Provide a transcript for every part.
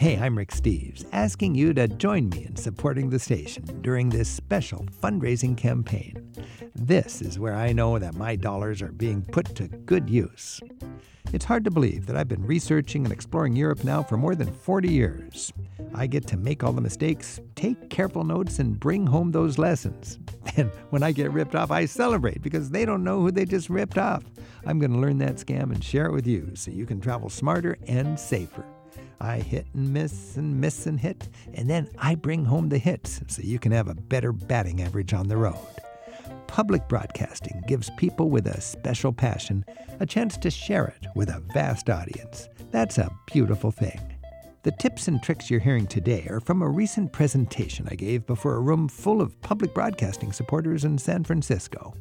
Hey, I'm Rick Steves, asking you to join me in supporting the station during this special fundraising campaign. This is where I know that my dollars are being put to good use. It's hard to believe that I've been researching and exploring Europe now for more than 40 years. I get to make all the mistakes, take careful notes, and bring home those lessons. And when I get ripped off, I celebrate because they don't know who they just ripped off. I'm going to learn that scam and share it with you so you can travel smarter and safer. I hit and miss and hit, and then I bring home the hits so you can have a better batting average on the road. Public broadcasting gives people with a special passion a chance to share it with a vast audience. That's a beautiful thing. The tips and tricks you're hearing today are from a recent presentation I gave before a room full of public broadcasting supporters in San Francisco.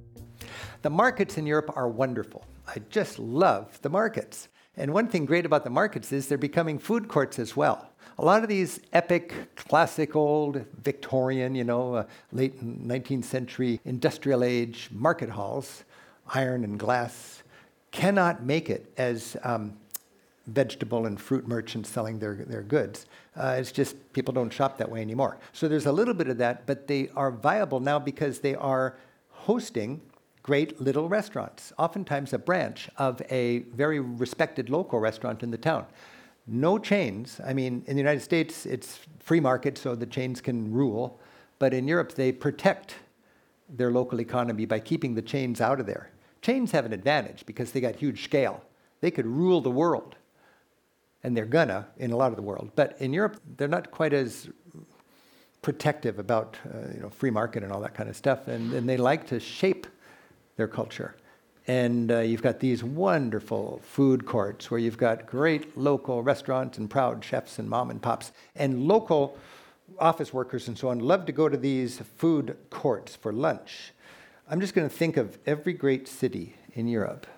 The markets in Europe are wonderful. I just love the markets. And one thing great about the markets is they're becoming food courts as well. A lot of these epic, classic, old, Victorian, late 19th century industrial age market halls, iron and glass, cannot make it as vegetable and fruit merchants selling their goods. It's just people don't shop that way anymore. So there's a little bit of that, but they are viable now because they are hosting great little restaurants, oftentimes a branch of a very respected local restaurant in the town. No chains. I mean, in the United States, it's free market, so the chains can rule. But in Europe, they protect their local economy by keeping the chains out of there. Chains have an advantage because they got huge scale. They could rule the world, and they're gonna in a lot of the world. But in Europe, they're not quite as protective about free market and all that kind of stuff, and they like to shape their culture. And you've got these wonderful food courts where you've got great local restaurants and proud chefs and mom and pops and local office workers and so on love to go to these food courts for lunch. I'm just going to think of every great city in Europe,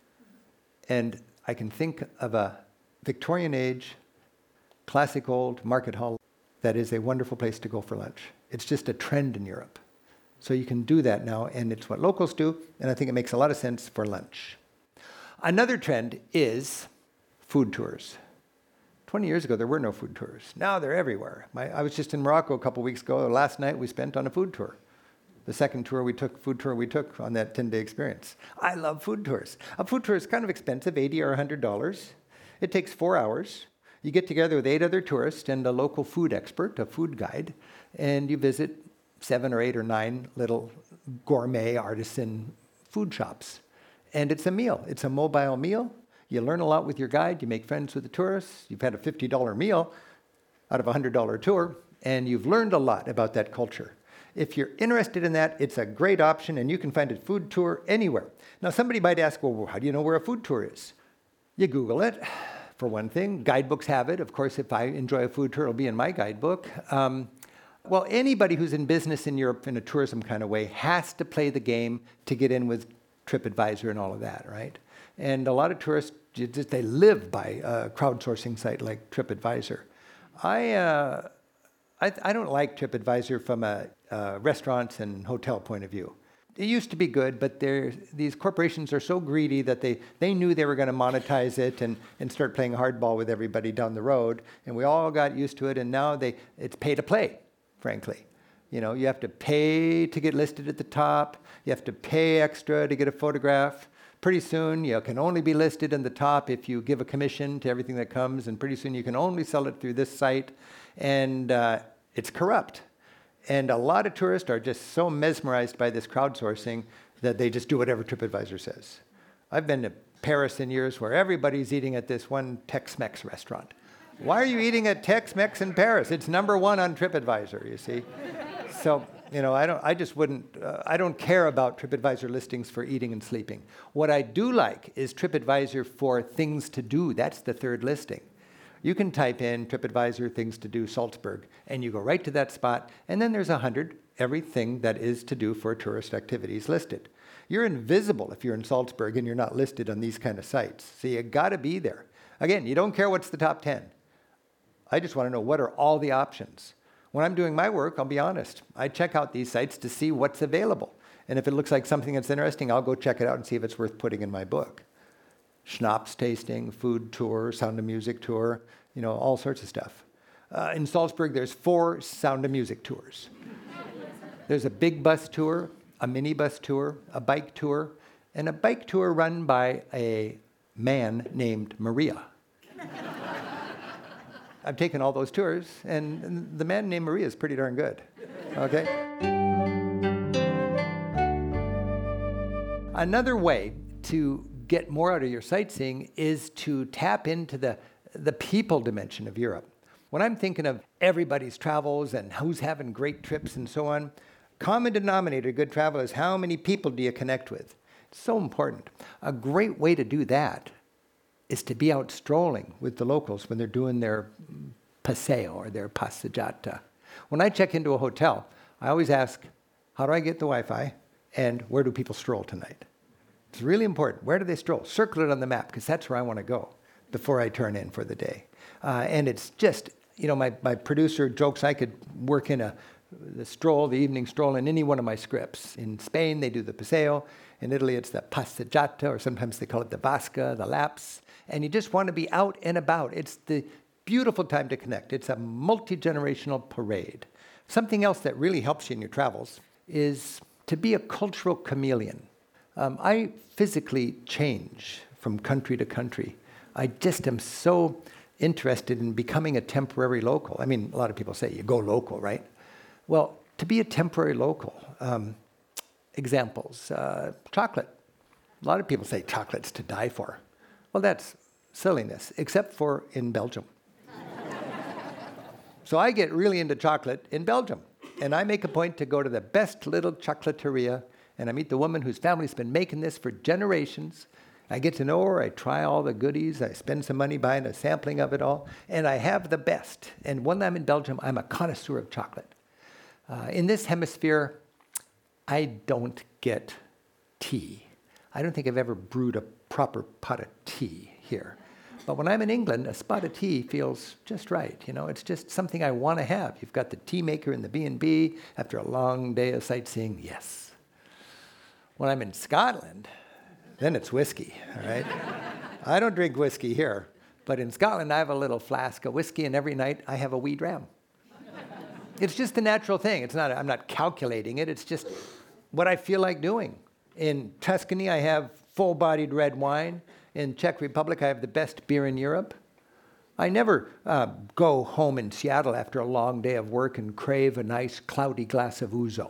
and I can think of a Victorian age, classic old market hall that is a wonderful place to go for lunch. It's just a trend in Europe. So you can do that now, and it's what locals do, and I think it makes a lot of sense for lunch. Another trend is food tours. 20 years ago, there were no food tours. Now they're everywhere. I was just in Morocco a couple weeks ago. Last night we spent on a food tour. The second food tour we took on that 10-day experience. I love food tours. A food tour is kind of expensive, $80 or $100. It takes 4 hours. You get together with 8 other tourists and a local food expert, a food guide, and you visit 7 or 8 or 9 little gourmet artisan food shops. And it's a meal. It's a mobile meal. You learn a lot with your guide. You make friends with the tourists. You've had a $50 meal out of a $100 tour, and you've learned a lot about that culture. If you're interested in that, it's a great option, and you can find a food tour anywhere. Now, somebody might ask, well, how do you know where a food tour is? You Google it, for one thing. Guidebooks have it. Of course, if I enjoy a food tour, it'll be in my guidebook. Well, anybody who's in business in Europe in a tourism kind of way has to play the game to get in with TripAdvisor and all of that, right? And a lot of tourists, they live by a crowdsourcing site like TripAdvisor. I don't like TripAdvisor from a restaurants and hotel point of view. It used to be good, but these corporations are so greedy that they knew they were going to monetize it and start playing hardball with everybody down the road, and we all got used to it, and now it's pay to play. Frankly, you have to pay to get listed at the top. You have to pay extra to get a photograph. Pretty soon, you can only be listed in the top if you give a commission to everything that comes, and pretty soon you can only sell it through this site, and it's corrupt. And a lot of tourists are just so mesmerized by this crowdsourcing that they just do whatever TripAdvisor says. I've been to Paris in years where everybody's eating at this one Tex-Mex restaurant. Why are you eating at Tex-Mex in Paris? It's number 1 on TripAdvisor, you see. So, I don't care about TripAdvisor listings for eating and sleeping. What I do like is TripAdvisor for things to do. That's the third listing. You can type in TripAdvisor things to do Salzburg, and you go right to that spot, and then there's 100 everything that is to do for tourist activities listed. You're invisible if you're in Salzburg and you're not listed on these kind of sites. So you gotta be there. Again, you don't care what's the top 10. I just want to know what are all the options. When I'm doing my work, I'll be honest. I check out these sites to see what's available. And if it looks like something that's interesting, I'll go check it out and see if it's worth putting in my book. Schnapps tasting, food tour, Sound of Music tour, all sorts of stuff. In Salzburg, there's 4 Sound of Music tours. There's a big bus tour, a minibus tour, a bike tour, and a bike tour run by a man named Maria. I've taken all those tours, and the man named Maria is pretty darn good, okay? Another way to get more out of your sightseeing is to tap into the people dimension of Europe. When I'm thinking of everybody's travels and who's having great trips and so on, common denominator of good travel is how many people do you connect with? It's so important. A great way to do that is to be out strolling with the locals when they're doing their paseo or their passeggiata. When I check into a hotel, I always ask, how do I get the Wi-Fi, and where do people stroll tonight? It's really important. Where do they stroll? Circle it on the map, because that's where I want to go before I turn in for the day. And it's just, my producer jokes I could work in the evening stroll in any one of my scripts. In Spain, they do the paseo. In Italy, it's the passeggiata, or sometimes they call it the vasca, the laps. And you just want to be out and about. It's the beautiful time to connect. It's a multi-generational parade. Something else that really helps you in your travels is to be a cultural chameleon. I physically change from country to country. I just am so interested in becoming a temporary local. I mean, a lot of people say you go local, right? Well, to be a temporary local, examples, chocolate. A lot of people say chocolate's to die for. Well, that's silliness, except for in Belgium. So I get really into chocolate in Belgium, and I make a point to go to the best little chocolateria, and I meet the woman whose family's been making this for generations. I get to know her, I try all the goodies, I spend some money buying a sampling of it all, and I have the best. And when I'm in Belgium, I'm a connoisseur of chocolate. In this hemisphere, I don't get tea. I don't think I've ever brewed a proper pot of tea here. But when I'm in England, a spot of tea feels just right. It's just something I want to have. You've got the tea maker in the B&B after a long day of sightseeing, yes. When I'm in Scotland, then it's whiskey, all right? I don't drink whiskey here, but in Scotland, I have a little flask of whiskey, and every night I have a wee dram. It's just a natural thing. I'm not calculating it. It's just what I feel like doing. In Tuscany, I have full-bodied red wine. In Czech Republic, I have the best beer in Europe. I never go home in Seattle after a long day of work and crave a nice cloudy glass of ouzo.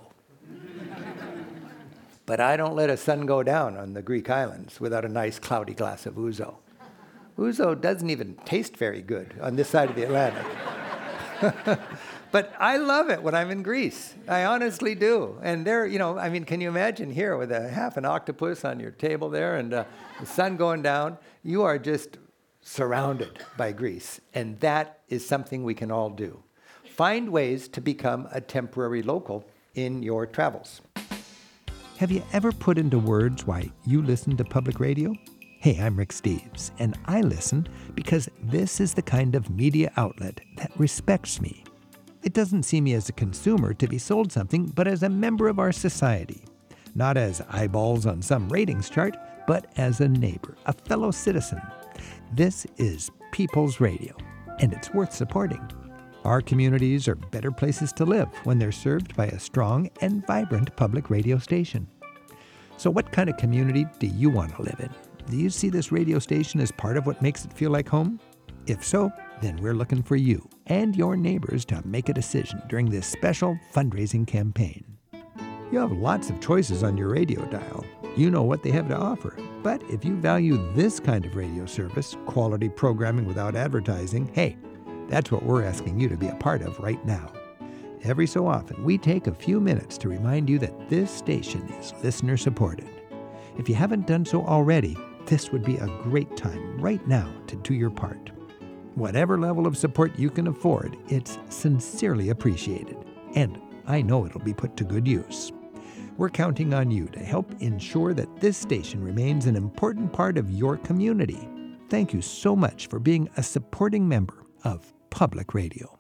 But I don't let a sun go down on the Greek islands without a nice cloudy glass of ouzo. Ouzo doesn't even taste very good on this side of the Atlantic. But I love it when I'm in Greece. I honestly do. And there, can you imagine here with half an octopus on your table there and the sun going down? You are just surrounded by Greece. And that is something we can all do. Find ways to become a temporary local in your travels. Have you ever put into words why you listen to public radio? Hey, I'm Rick Steves, and I listen because this is the kind of media outlet that respects me. It doesn't see me as a consumer to be sold something, but as a member of our society. Not as eyeballs on some ratings chart, but as a neighbor, a fellow citizen. This is People's Radio, and it's worth supporting. Our communities are better places to live when they're served by a strong and vibrant public radio station. So what kind of community do you want to live in? Do you see this radio station as part of what makes it feel like home? If so, then we're looking for you and your neighbors to make a decision during this special fundraising campaign. You have lots of choices on your radio dial. You know what they have to offer. But if you value this kind of radio service, quality programming without advertising, hey, that's what we're asking you to be a part of right now. Every so often, we take a few minutes to remind you that this station is listener-supported. If you haven't done so already, this would be a great time right now to do your part. Whatever level of support you can afford, it's sincerely appreciated. And I know it'll be put to good use. We're counting on you to help ensure that this station remains an important part of your community. Thank you so much for being a supporting member of Public Radio.